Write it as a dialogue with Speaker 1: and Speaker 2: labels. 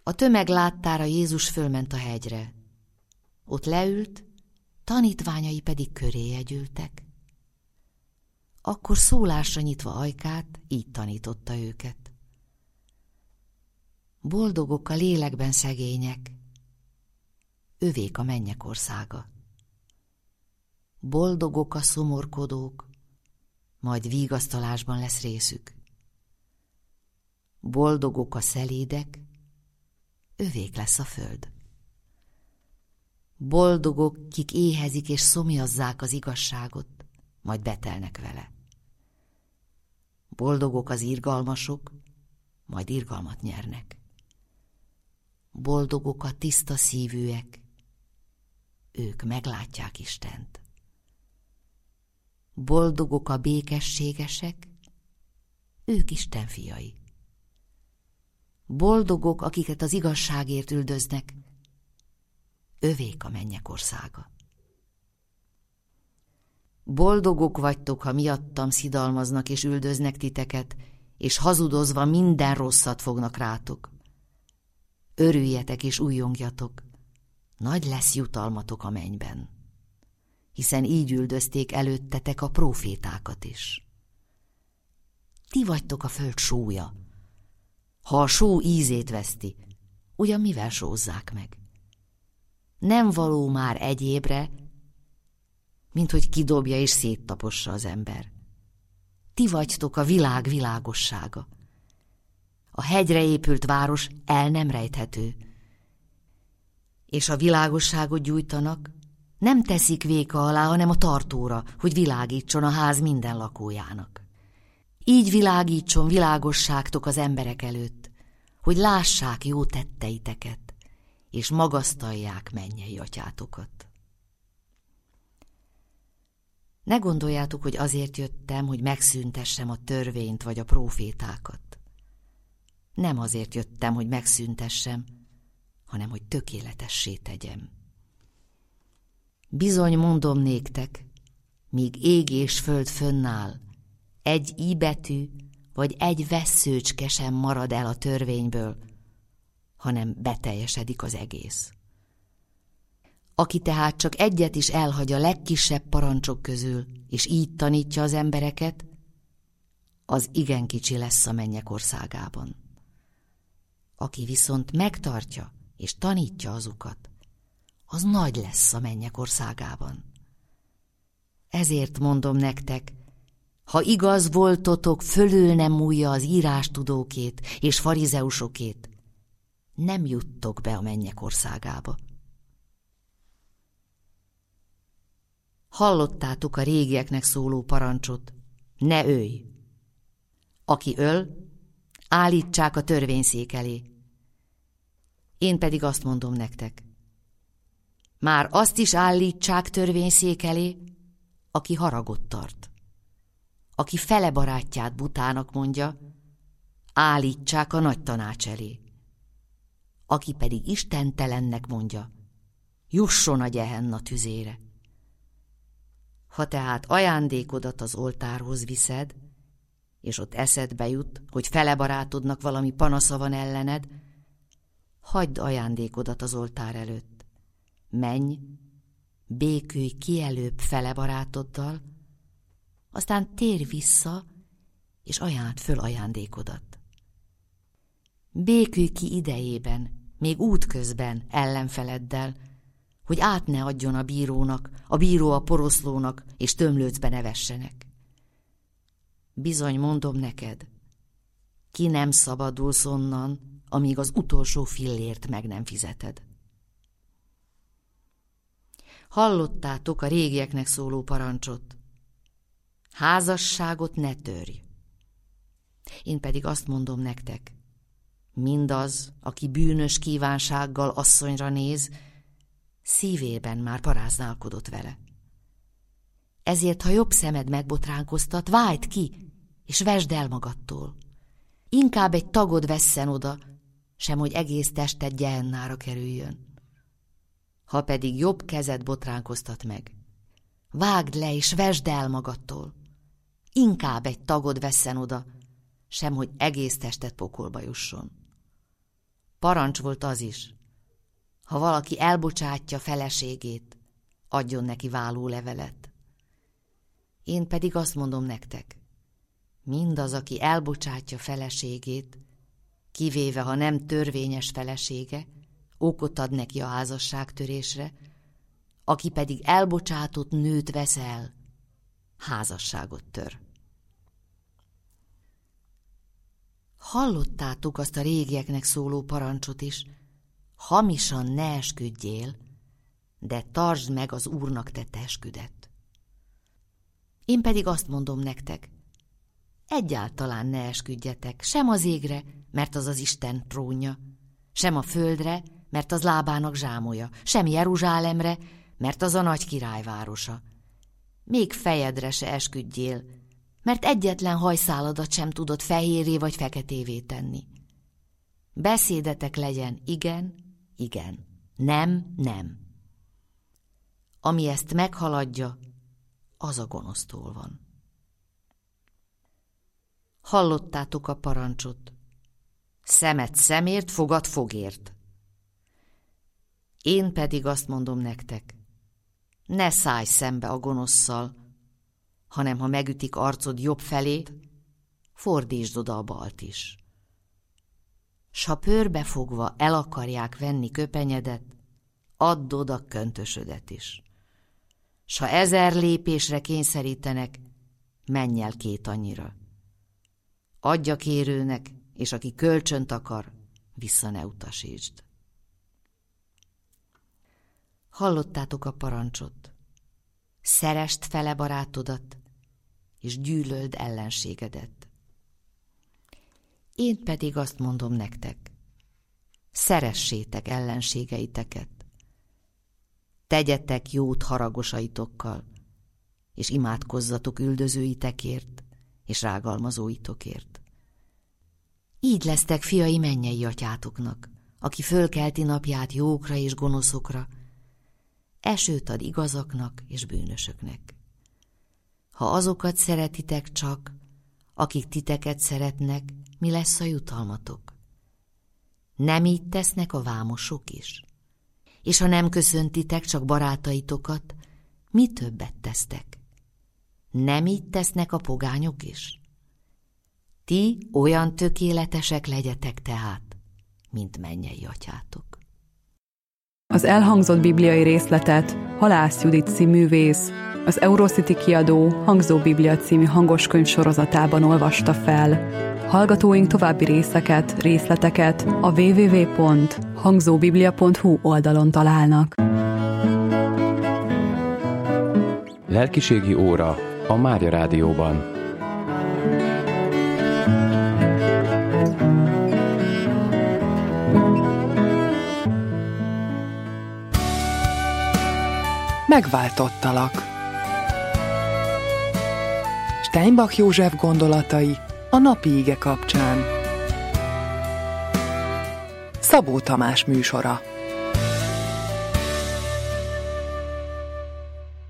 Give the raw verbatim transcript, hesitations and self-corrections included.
Speaker 1: A tömeg láttára Jézus fölment a hegyre. Ott leült, tanítványai pedig köréje gyűltek. Akkor szólásra nyitva ajkát, így tanította őket. Boldogok a lélekben szegények, övék a mennyek országa. Boldogok a szomorkodók, majd vigasztalásban lesz részük. Boldogok a szelédek, övék lesz a föld. Boldogok, kik éhezik és szomjazzák az igazságot, majd betelnek vele. Boldogok az irgalmasok, majd irgalmat nyernek. Boldogok a tiszta szívűek, ők meglátják Istent. Boldogok a békességesek, ők Isten fiai. Boldogok, akiket az igazságért üldöznek, övék a mennyek országa. Boldogok vagytok, ha miattam szidalmaznak és üldöznek titeket, és hazudozva minden rosszat fognak rátok. Örüljetek és újjongjatok, nagy lesz jutalmatok a mennyben, hiszen így üldözték előttetek a prófétákat is. Ti vagytok a föld sója. Ha a só ízét veszti, ugyan mivel sózzák meg? Nem való már egyébre, mint hogy kidobja és széttapossa az ember. Ti vagytok a világ világossága. A hegyre épült város el nem rejthető, és a világosságot gyújtanak, nem teszik véka alá, hanem a tartóra, hogy világítson a ház minden lakójának. Így világítson világosságtok az emberek előtt, hogy lássák jó tetteiteket, és magasztalják mennyei atyátokat. Ne gondoljátok, hogy azért jöttem, hogy megszüntessem a törvényt vagy a prófétákat. Nem azért jöttem, hogy megszüntessem, hanem hogy tökéletessé tegyem. Bizony mondom néktek, míg ég és föld fönnáll, egy i betű vagy egy vesszőcske sem marad el a törvényből, hanem beteljesedik az egész. Aki tehát csak egyet is elhagy a legkisebb parancsok közül, és így tanítja az embereket, az igen kicsi lesz a mennyek országában. Aki viszont megtartja és tanítja azokat, az nagy lesz a mennyek országában. Ezért mondom nektek, ha igaz voltotok, fölül nem múlja az írástudókét és farizeusokét, nem juttok be a mennyek országába. Hallottátok a régieknek szóló parancsot, ne ölj! Aki öl, állítsák a törvényszék elé. Én pedig azt mondom nektek, már azt is állítsák törvényszék elé, aki haragot tart. Aki fele barátját butának mondja, állítsák a nagy tanács elé. Aki pedig istentelennek mondja, jusson a gyehenna tüzére. Ha tehát ajándékodat az oltárhoz viszed, és ott eszedbe jut, hogy fele barátodnak valami panasza van ellened, hagyd ajándékodat az oltár előtt. Menj, békülj ki előbb fele barátoddal, aztán térj vissza, és ajánd föl ajándékodat. Békülj ki idejében, még útközben ellenfeleddel, hogy át ne adjon a bírónak, a bíró a poroszlónak, és tömlőcbe ne vessenek. Bizony mondom neked, ki nem szabadulsz onnan, amíg az utolsó fillért meg nem fizeted. Hallottátok a régieknek szóló parancsot, házasságot ne törj. Én pedig azt mondom nektek, mindaz, aki bűnös kívánsággal asszonyra néz, szívében már paráználkodott vele. Ezért, ha jobb szemed megbotránkoztat, vájd ki, és vesd el magadtól. Inkább egy tagod vesszen oda, sem hogy egész tested gyehennára kerüljön. Ha pedig jobb kezed botránkoztat meg, vágd le és vesd el magadtól. Inkább egy tagod vesszen oda, sem hogy egész tested pokolba jusson. Parancs volt az is. Ha valaki elbocsátja feleségét, adjon neki vállólevelet. Én pedig azt mondom nektek, mindaz, aki elbocsátja feleségét, kivéve, ha nem törvényes felesége, okot ad neki a házasságtörésre, aki pedig elbocsátott nőt vesz el, házasságot tör. Hallottátok azt a régieknek szóló parancsot is, hamisan ne esküdjél, de tartsd meg az Úrnak tett esküdet. Én pedig azt mondom nektek, egyáltalán ne esküdjetek, sem az égre, mert az az Isten trónja, sem a földre, mert az lábának zsámolya, sem Jeruzsálemre, mert az a nagy királyvárosa. Még fejedre se esküdjél, mert egyetlen hajszáladat sem tudod fehérré vagy feketévé tenni. Beszédetek legyen igen, igen, nem, nem. Ami ezt meghaladja, az a gonosztól van. Hallottátok a parancsot. Szemet szemért, fogad fogért. Én pedig azt mondom nektek, ne szállj szembe a gonoszszal, hanem ha megütik arcod jobb felét, fordítsd oda a balt is. S ha pőrbefogva el akarják venni köpenyedet, add oda köntösödet is. S ha ezer lépésre kényszerítenek, menj el két annyira. Adj a kérőnek, és aki kölcsönt akar, vissza ne utasítsd. Hallottátok a parancsot. Szeresd fele barátodat, és gyűlöld ellenségedet. Én pedig azt mondom nektek, szeressétek ellenségeiteket. Tegyetek jót haragosaitokkal, és imádkozzatok üldözőitekért, és rágalmazóitokért. Így lesztek fiai mennyei atyátoknak, aki fölkelti napját jókra és gonoszokra, esőt ad igazaknak és bűnösöknek. Ha azokat szeretitek csak, akik titeket szeretnek, mi lesz a jutalmatok? Nem így tesznek a vámosok is? És ha nem köszöntitek csak barátaitokat, mi többet tesztek? Nem így tesznek a pogányok is? Ti olyan tökéletesek legyetek tehát, mint mennyei atyátok.
Speaker 2: Az elhangzott bibliai részletet Halász Judit színművész, az Eurocity kiadó Hangzó Biblia című hangoskönyv sorozatában olvasta fel. Hallgatóink további részeket, részleteket a double-u double-u double-u pont hangzóbiblia pont hu oldalon találnak.
Speaker 3: Lelkiségi óra a Mária Rádióban.
Speaker 4: Megváltottalak. Steinbach József gondolatai a napi ige kapcsán. Szabó Tamás műsora.